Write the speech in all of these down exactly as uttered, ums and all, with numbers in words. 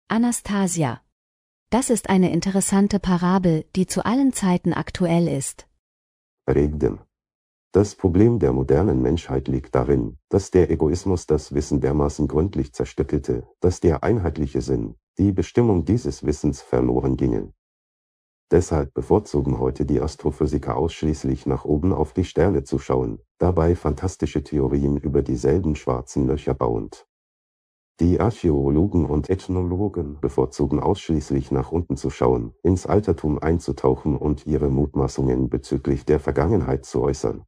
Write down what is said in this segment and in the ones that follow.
Anastasia. Das ist eine interessante Parabel, die zu allen Zeiten aktuell ist. Regden. Das Problem der modernen Menschheit liegt darin, dass der Egoismus das Wissen dermaßen gründlich zerstückelte, dass der einheitliche Sinn, die Bestimmung dieses Wissens verloren gingen. Deshalb bevorzugen heute die Astrophysiker ausschließlich nach oben auf die Sterne zu schauen, dabei fantastische Theorien über dieselben schwarzen Löcher bauend. Die Archäologen und Ethnologen bevorzugen ausschließlich nach unten zu schauen, ins Altertum einzutauchen und ihre Mutmaßungen bezüglich der Vergangenheit zu äußern.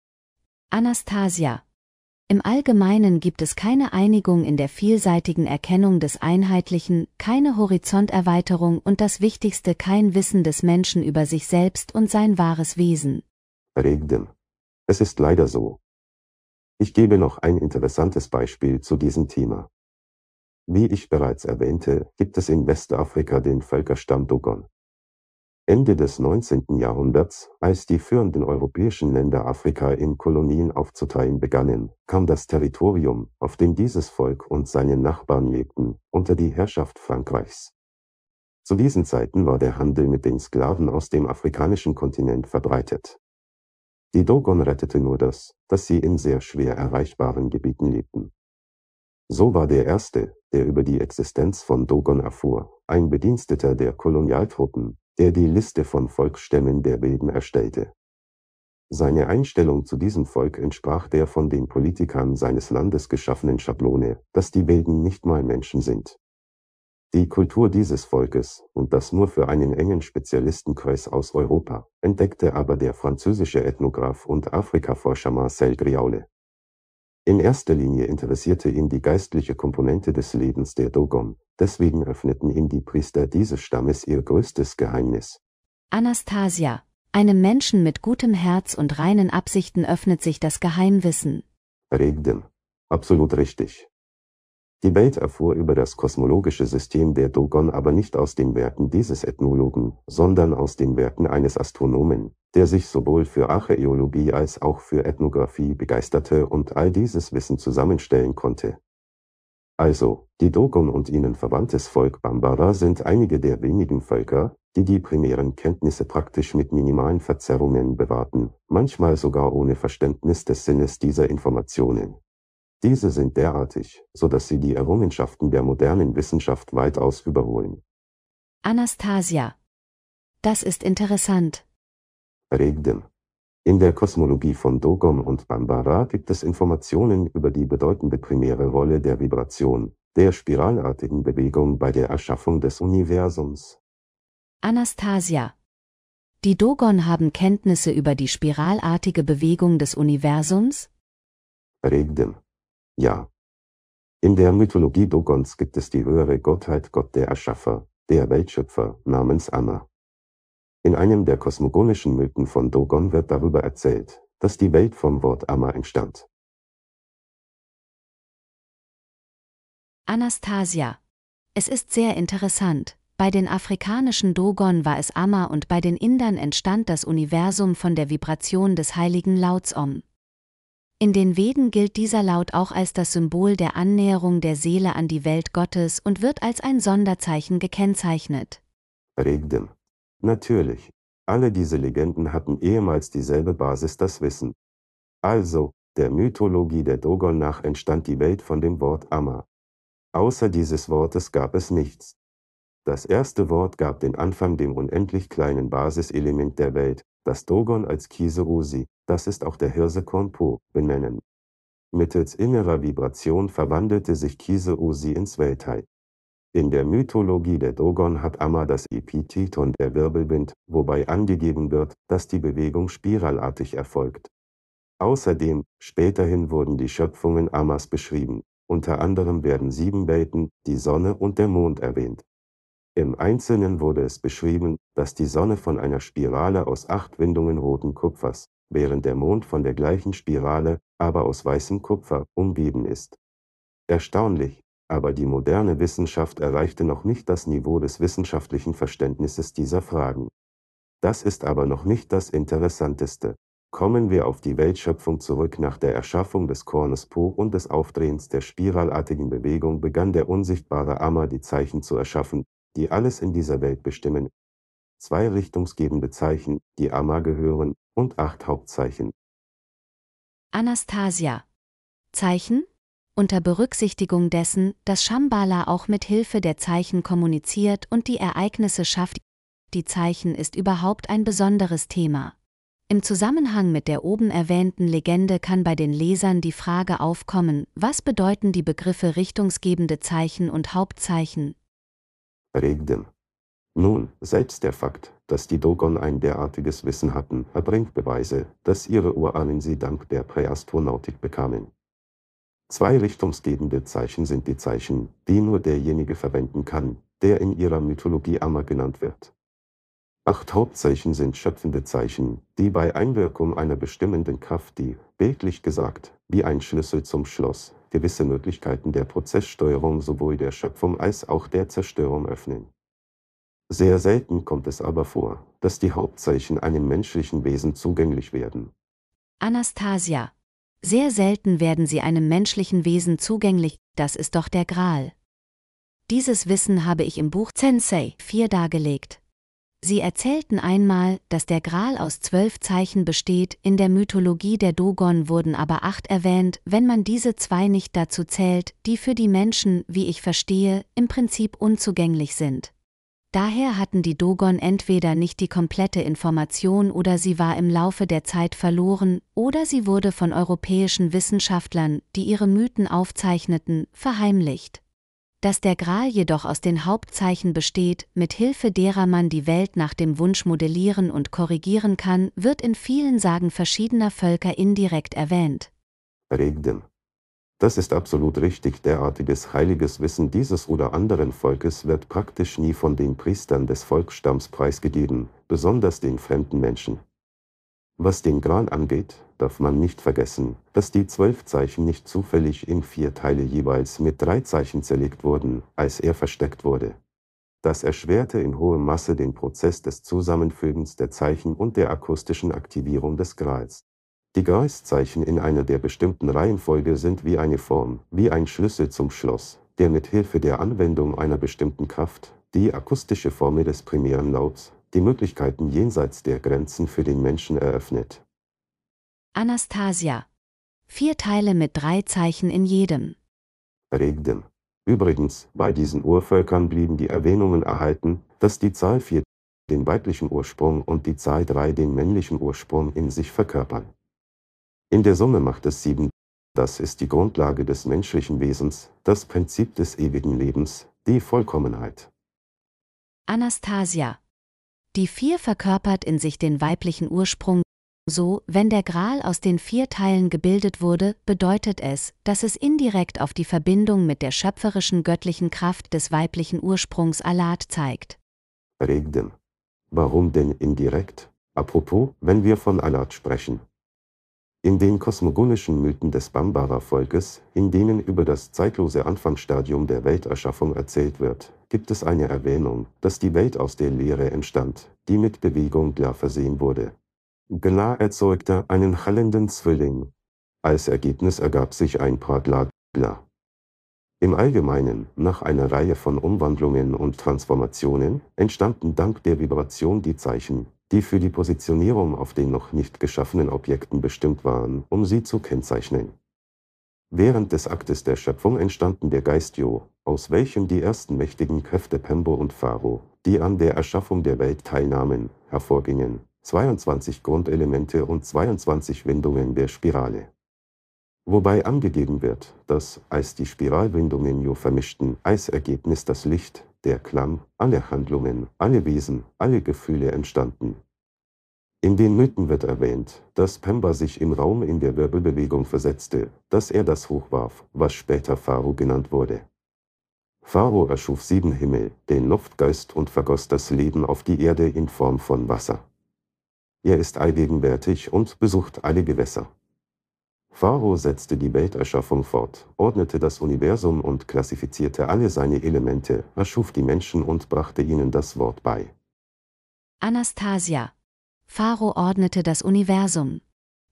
Anastasia. Im Allgemeinen gibt es keine Einigung in der vielseitigen Erkennung des Einheitlichen, keine Horizonterweiterung und das Wichtigste, kein Wissen des Menschen über sich selbst und sein wahres Wesen. Regden. Es ist leider so. Ich gebe noch ein interessantes Beispiel zu diesem Thema. Wie ich bereits erwähnte, gibt es in Westafrika den Völkerstamm Dogon. Ende des neunzehnten Jahrhunderts, als die führenden europäischen Länder Afrika in Kolonien aufzuteilen begannen, kam das Territorium, auf dem dieses Volk und seine Nachbarn lebten, unter die Herrschaft Frankreichs. Zu diesen Zeiten war der Handel mit den Sklaven aus dem afrikanischen Kontinent verbreitet. Die Dogon rettete nur das, dass sie in sehr schwer erreichbaren Gebieten lebten. So war der Erste, der über die Existenz von Dogon erfuhr, ein Bediensteter der Kolonialtruppen, der die Liste von Volksstämmen der Wilden erstellte. Seine Einstellung zu diesem Volk entsprach der von den Politikern seines Landes geschaffenen Schablone, dass die Wilden nicht mal Menschen sind. Die Kultur dieses Volkes, und das nur für einen engen Spezialistenkreis aus Europa, entdeckte aber der französische Ethnograph und Afrikaforscher Marcel Griaule. In erster Linie interessierte ihn die geistliche Komponente des Lebens der Dogon, deswegen öffneten ihm die Priester dieses Stammes ihr größtes Geheimnis. Anastasia. Einem Menschen mit gutem Herz und reinen Absichten öffnet sich das Geheimwissen. Regden. Absolut richtig. Die Welt erfuhr über das kosmologische System der Dogon aber nicht aus den Werken dieses Ethnologen, sondern aus den Werken eines Astronomen, der sich sowohl für Archäologie als auch für Ethnographie begeisterte und all dieses Wissen zusammenstellen konnte. Also, die Dogon und ihnen verwandtes Volk Bambara sind einige der wenigen Völker, die die primären Kenntnisse praktisch mit minimalen Verzerrungen bewahrten, manchmal sogar ohne Verständnis des Sinnes dieser Informationen. Diese sind derartig, so dass sie die Errungenschaften der modernen Wissenschaft weitaus überholen. Anastasia. Das ist interessant. Regden. In der Kosmologie von Dogon und Bambara gibt es Informationen über die bedeutende primäre Rolle der Vibration, der spiralartigen Bewegung bei der Erschaffung des Universums. Anastasia. Die Dogon haben Kenntnisse über die spiralartige Bewegung des Universums? Regden. Ja. In der Mythologie Dogons gibt es die höhere Gottheit Gott der Erschaffer, der Weltschöpfer, namens Amma. In einem der kosmogonischen Mythen von Dogon wird darüber erzählt, dass die Welt vom Wort Amma entstand. Anastasia. Es ist sehr interessant. Bei den afrikanischen Dogon war es Amma und bei den Indern entstand das Universum von der Vibration des heiligen Lauts Om. In den Veden gilt dieser Laut auch als das Symbol der Annäherung der Seele an die Welt Gottes und wird als ein Sonderzeichen gekennzeichnet. Regden. Natürlich. Alle diese Legenden hatten ehemals dieselbe Basis, das Wissen. Also, der Mythologie der Dogon nach entstand die Welt von dem Wort Amma. Außer dieses Wortes gab es nichts. Das erste Wort gab den Anfang dem unendlich kleinen Basiselement der Welt, das Dogon als Kise-Usi, das ist auch der Hirse Konpo, benennen. Mittels innerer Vibration verwandelte sich Kise-Usi ins Weltall. In der Mythologie der Dogon hat Amma das Epitheton der Wirbelwind, wobei angegeben wird, dass die Bewegung spiralartig erfolgt. Außerdem, späterhin wurden die Schöpfungen Ammas beschrieben. Unter anderem werden sieben Welten, die Sonne und der Mond erwähnt. Im Einzelnen wurde es beschrieben, dass die Sonne von einer Spirale aus acht Windungen roten Kupfers, während der Mond von der gleichen Spirale, aber aus weißem Kupfer, umgeben ist. Erstaunlich, aber die moderne Wissenschaft erreichte noch nicht das Niveau des wissenschaftlichen Verständnisses dieser Fragen. Das ist aber noch nicht das Interessanteste. Kommen wir auf die Weltschöpfung zurück. Nach der Erschaffung des Kornes Po und des Aufdrehens der spiralartigen Bewegung begann der unsichtbare Amma die Zeichen zu erschaffen, die alles in dieser Welt bestimmen. Zwei richtungsgebende Zeichen, die Amma gehören, und acht Hauptzeichen. Anastasia. Zeichen? Unter Berücksichtigung dessen, dass Shambhala auch mit Hilfe der Zeichen kommuniziert und die Ereignisse schafft, die Zeichen ist überhaupt ein besonderes Thema. Im Zusammenhang mit der oben erwähnten Legende kann bei den Lesern die Frage aufkommen, was bedeuten die Begriffe richtungsgebende Zeichen und Hauptzeichen? Regden. Nun, selbst der Fakt, dass die Dogon ein derartiges Wissen hatten, erbringt Beweise, dass ihre Urahnen sie dank der Präastronautik bekamen. Zwei richtungsgebende Zeichen sind die Zeichen, die nur derjenige verwenden kann, der in ihrer Mythologie Amma genannt wird. Acht Hauptzeichen sind schöpfende Zeichen, die bei Einwirkung einer bestimmenden Kraft, die, bildlich gesagt, wie ein Schlüssel zum Schloss, gewisse Möglichkeiten der Prozesssteuerung sowohl der Schöpfung als auch der Zerstörung öffnen. Sehr selten kommt es aber vor, dass die Hauptzeichen einem menschlichen Wesen zugänglich werden. Anastasia. Sehr selten werden sie einem menschlichen Wesen zugänglich, das ist doch der Gral. Dieses Wissen habe ich im Buch Sensei vier dargelegt. Sie erzählten einmal, dass der Gral aus zwölf Zeichen besteht, in der Mythologie der Dogon wurden aber acht erwähnt, wenn man diese zwei nicht dazu zählt, die für die Menschen, wie ich verstehe, im Prinzip unzugänglich sind. Daher hatten die Dogon entweder nicht die komplette Information oder sie war im Laufe der Zeit verloren, oder sie wurde von europäischen Wissenschaftlern, die ihre Mythen aufzeichneten, verheimlicht. Dass der Gral jedoch aus den Hauptzeichen besteht, mit Hilfe derer man die Welt nach dem Wunsch modellieren und korrigieren kann, wird in vielen Sagen verschiedener Völker indirekt erwähnt. Regden. Das ist absolut richtig. Derartiges heiliges Wissen dieses oder anderen Volkes wird praktisch nie von den Priestern des Volksstamms preisgegeben, besonders den fremden Menschen. Was den Gral angeht, darf man nicht vergessen, dass die zwölf Zeichen nicht zufällig in vier Teile jeweils mit drei Zeichen zerlegt wurden, als er versteckt wurde. Das erschwerte in hohem Maße den Prozess des Zusammenfügens der Zeichen und der akustischen Aktivierung des Grals. Die Gralszeichen in einer der bestimmten Reihenfolge sind wie eine Form, wie ein Schlüssel zum Schloss, der mit Hilfe der Anwendung einer bestimmten Kraft, die akustische Formel des primären Lauts, die Möglichkeiten jenseits der Grenzen für den Menschen eröffnet. Anastasia. Vier Teile mit drei Zeichen in jedem. Regden. Übrigens, bei diesen Urvölkern blieben die Erwähnungen erhalten, dass die Zahl vier den weiblichen Ursprung und die Zahl drei den männlichen Ursprung in sich verkörpern. In der Summe macht es sieben. Das ist die Grundlage des menschlichen Wesens, das Prinzip des ewigen Lebens, die Vollkommenheit. Anastasia. Die vier verkörpert in sich den weiblichen Ursprung. So, wenn der Gral aus den vier Teilen gebildet wurde, bedeutet es, dass es indirekt auf die Verbindung mit der schöpferischen göttlichen Kraft des weiblichen Ursprungs Alat zeigt. Regden. Warum denn indirekt? Apropos, wenn wir von Alat sprechen. In den kosmogonischen Mythen des Bambara-Volkes, in denen über das zeitlose Anfangsstadium der Welterschaffung erzählt wird, gibt es eine Erwähnung, dass die Welt aus der Leere entstand, die mit Bewegung klar versehen wurde. Gla erzeugte einen hallenden Zwilling. Als Ergebnis ergab sich ein Pragla Gla. Im Allgemeinen, nach einer Reihe von Umwandlungen und Transformationen, entstanden dank der Vibration die Zeichen, die für die Positionierung auf den noch nicht geschaffenen Objekten bestimmt waren, um sie zu kennzeichnen. Während des Aktes der Schöpfung entstanden der Geist Jo, aus welchem die ersten mächtigen Kräfte Pembo und Pharaoh, die an der Erschaffung der Welt teilnahmen, hervorgingen, zweiundzwanzig Grundelemente und zweiundzwanzig Windungen der Spirale. Wobei angegeben wird, dass, als die Spiralwindungen Jo vermischten, als Ergebnis das Licht, der Klang, alle Handlungen, alle Wesen, alle Gefühle entstanden. In den Mythen wird erwähnt, dass Pemba sich im Raum in der Wirbelbewegung versetzte, dass er das hochwarf, was später Pharao genannt wurde. Pharao erschuf sieben Himmel, den Luftgeist und vergoss das Leben auf die Erde in Form von Wasser. Er ist allgegenwärtig und besucht alle Gewässer. Pharao setzte die Welterschaffung fort, ordnete das Universum und klassifizierte alle seine Elemente, erschuf die Menschen und brachte ihnen das Wort bei. Anastasia. Pharao ordnete das Universum.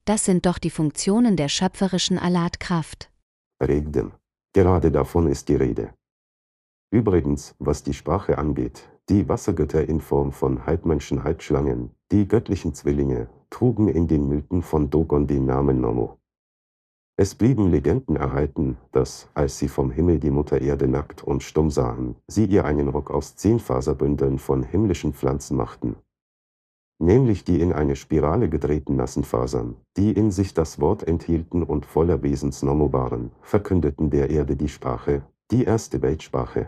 das sind doch die Funktionen der schöpferischen Allatkraft. Regdem. Gerade davon ist die Rede. Übrigens, was die Sprache angeht, die Wassergötter in Form von Halbmenschen, Halbschlangen, die göttlichen Zwillinge, trugen in den Mythen von Dogon den Namen Nommo. Es blieben Legenden erhalten, dass, als sie vom Himmel die Mutter Erde nackt und stumm sahen, sie ihr einen Rock aus zehn Faserbündeln von himmlischen Pflanzen machten. Nämlich die in eine Spirale gedrehten nassen Fasern, die in sich das Wort enthielten und voller Wesens Nommo waren, verkündeten der Erde die Sprache, die erste Weltsprache.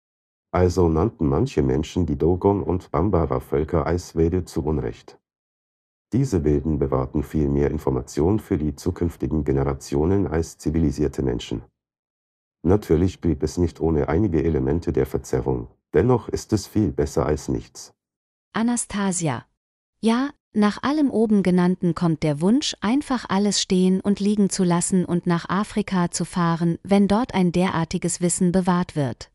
Also nannten manche Menschen die Dogon- und Bambara-Völker als Wilde zu Unrecht. Diese Wilden bewahrten viel mehr Information für die zukünftigen Generationen als zivilisierte Menschen. Natürlich blieb es nicht ohne einige Elemente der Verzerrung, dennoch ist es viel besser als nichts. Anastasia. Ja, nach allem oben Genannten kommt der Wunsch, einfach alles stehen und liegen zu lassen und nach Afrika zu fahren, wenn dort ein derartiges Wissen bewahrt wird.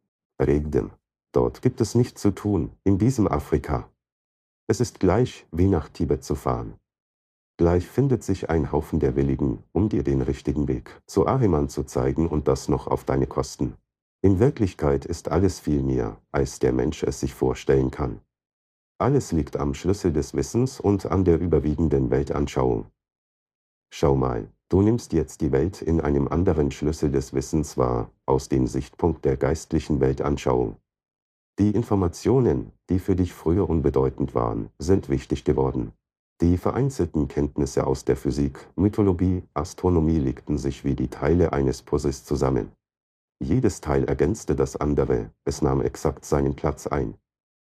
Regdem. Dort gibt es nichts zu tun, in diesem Afrika. Es ist gleich, wie nach Tibet zu fahren. Gleich findet sich ein Haufen der Willigen, um dir den richtigen Weg zu Ahriman zu zeigen und das noch auf deine Kosten. In Wirklichkeit ist alles viel mehr, als der Mensch es sich vorstellen kann. Alles liegt am Schlüssel des Wissens und an der überwiegenden Weltanschauung. Schau mal, du nimmst jetzt die Welt in einem anderen Schlüssel des Wissens wahr, aus dem Sichtpunkt der geistlichen Weltanschauung. Die Informationen, die für dich früher unbedeutend waren, sind wichtig geworden. Die vereinzelten Kenntnisse aus der Physik, Mythologie, Astronomie legten sich wie die Teile eines Puzzles zusammen. Jedes Teil ergänzte das andere, es nahm exakt seinen Platz ein.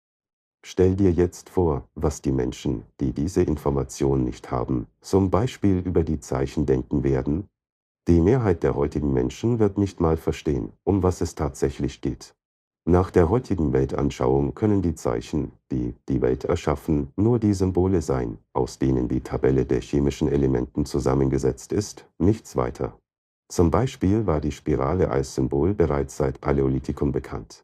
Stell dir jetzt vor, was die Menschen, die diese Information nicht haben, zum Beispiel über die Zeichen denken werden. Die Mehrheit der heutigen Menschen wird nicht mal verstehen, um was es tatsächlich geht. Nach der heutigen Weltanschauung können die Zeichen, die die Welt erschaffen, nur die Symbole sein, aus denen die Tabelle der chemischen Elementen zusammengesetzt ist, nichts weiter. Zum Beispiel war die Spirale als Symbol bereits seit Paläolithikum bekannt.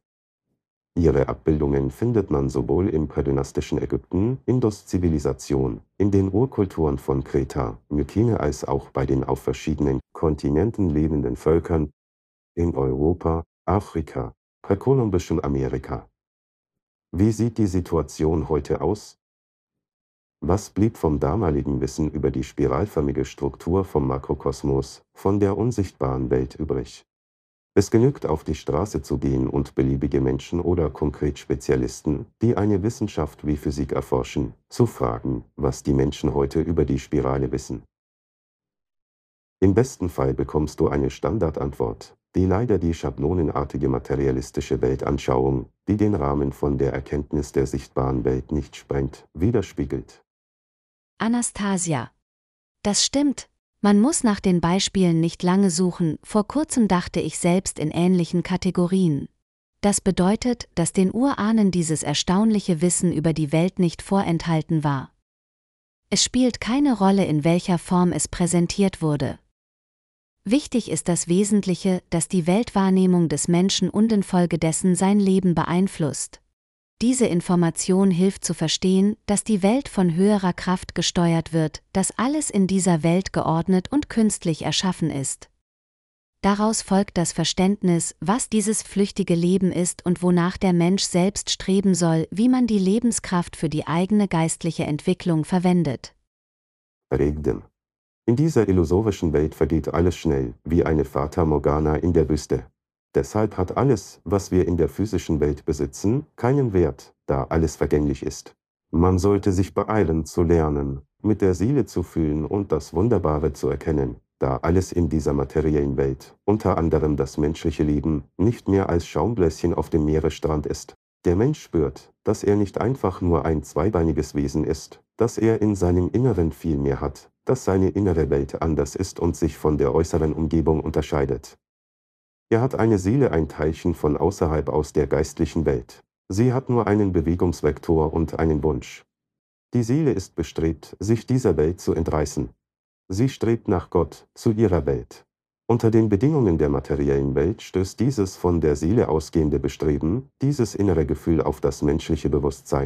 Ihre Abbildungen findet man sowohl im prädynastischen Ägypten, Indus-Zivilisation, in den Urkulturen von Kreta, Mykene als auch bei den auf verschiedenen Kontinenten lebenden Völkern in Europa, Afrika, präkolumbischem Amerika. Wie sieht die Situation heute aus? Was blieb vom damaligen Wissen über die spiralförmige Struktur vom Makrokosmos, von der unsichtbaren Welt übrig? Es genügt, auf die Straße zu gehen und beliebige Menschen oder konkret Spezialisten, die eine Wissenschaft wie Physik erforschen, zu fragen, was die Menschen heute über die Spirale wissen. Im besten Fall bekommst du eine Standardantwort, die leider die schablonenartige materialistische Weltanschauung, die den Rahmen von der Erkenntnis der sichtbaren Welt nicht sprengt, widerspiegelt. Anastasia. Das stimmt. Man muss nach den Beispielen nicht lange suchen, vor kurzem dachte ich selbst in ähnlichen Kategorien. Das bedeutet, dass den Urahnen dieses erstaunliche Wissen über die Welt nicht vorenthalten war. Es spielt keine Rolle, in welcher Form es präsentiert wurde. Wichtig ist das Wesentliche, dass die Weltwahrnehmung des Menschen und infolgedessen sein Leben beeinflusst. Diese Information hilft zu verstehen, dass die Welt von höherer Kraft gesteuert wird, dass alles in dieser Welt geordnet und künstlich erschaffen ist. Daraus folgt das Verständnis, was dieses flüchtige Leben ist und wonach der Mensch selbst streben soll, wie man die Lebenskraft für die eigene geistliche Entwicklung verwendet. Regdem. In dieser illusorischen Welt vergeht alles schnell, wie eine Fata Morgana in der Wüste. Deshalb hat alles, was wir in der physischen Welt besitzen, keinen Wert, da alles vergänglich ist. Man sollte sich beeilen zu lernen, mit der Seele zu fühlen und das Wunderbare zu erkennen, da alles in dieser materiellen Welt, unter anderem das menschliche Leben, nicht mehr als Schaumbläschen auf dem Meeresstrand ist. Der Mensch spürt, dass er nicht einfach nur ein zweibeiniges Wesen ist, dass er in seinem Inneren viel mehr hat, dass seine innere Welt anders ist und sich von der äußeren Umgebung unterscheidet. Er hat eine Seele, ein Teilchen von außerhalb aus der geistlichen Welt. Sie hat nur einen Bewegungsvektor und einen Wunsch. Die Seele ist bestrebt, sich dieser Welt zu entreißen. Sie strebt nach Gott, zu ihrer Welt. Unter den Bedingungen der materiellen Welt stößt dieses von der Seele ausgehende Bestreben, dieses innere Gefühl auf das menschliche Bewusstsein.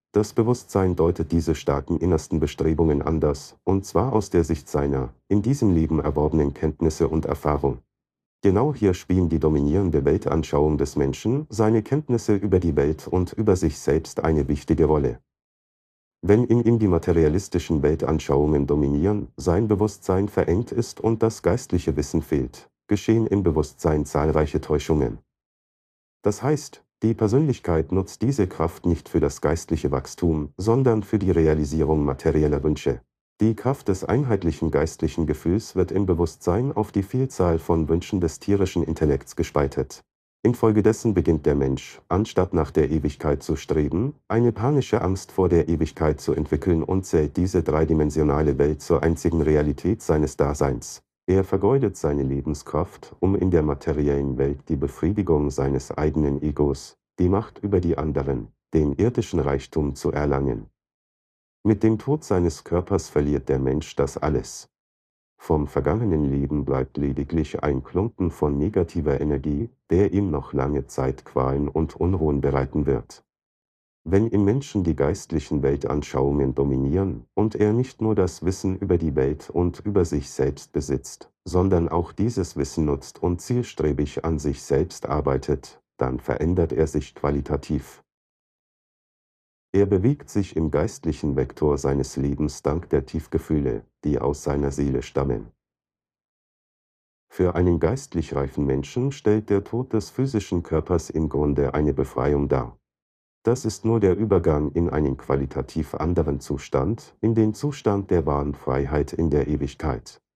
Das Bewusstsein deutet diese starken innersten Bestrebungen anders, und zwar aus der Sicht seiner, in diesem Leben erworbenen Kenntnisse und Erfahrung. Genau hier spielen die dominierende Weltanschauung des Menschen, seine Kenntnisse über die Welt und über sich selbst eine wichtige Rolle. Wenn in ihm die materialistischen Weltanschauungen dominieren, sein Bewusstsein verengt ist und das geistliche Wissen fehlt, geschehen im Bewusstsein zahlreiche Täuschungen. Das heißt, die Persönlichkeit nutzt diese Kraft nicht für das geistliche Wachstum, sondern für die Realisierung materieller Wünsche. Die Kraft des einheitlichen geistlichen Gefühls wird im Bewusstsein auf die Vielzahl von Wünschen des tierischen Intellekts gespaltet. Infolgedessen beginnt der Mensch, anstatt nach der Ewigkeit zu streben, eine panische Angst vor der Ewigkeit zu entwickeln und zählt diese dreidimensionale Welt zur einzigen Realität seines Daseins. Er vergeudet seine Lebenskraft, um in der materiellen Welt die Befriedigung seines eigenen Egos, die Macht über die anderen, den irdischen Reichtum zu erlangen. Mit dem Tod seines Körpers verliert der Mensch das alles. Vom vergangenen Leben bleibt lediglich ein Klumpen von negativer Energie, der ihm noch lange Zeit Qualen und Unruhen bereiten wird. Wenn im Menschen die geistlichen Weltanschauungen dominieren und er nicht nur das Wissen über die Welt und über sich selbst besitzt, sondern auch dieses Wissen nutzt und zielstrebig an sich selbst arbeitet, dann verändert er sich qualitativ. Er bewegt sich im geistlichen Vektor seines Lebens dank der Tiefgefühle, die aus seiner Seele stammen. Für einen geistlich reifen Menschen stellt der Tod des physischen Körpers im Grunde eine Befreiung dar. Das ist nur der Übergang in einen qualitativ anderen Zustand, in den Zustand der wahren Freiheit in der Ewigkeit.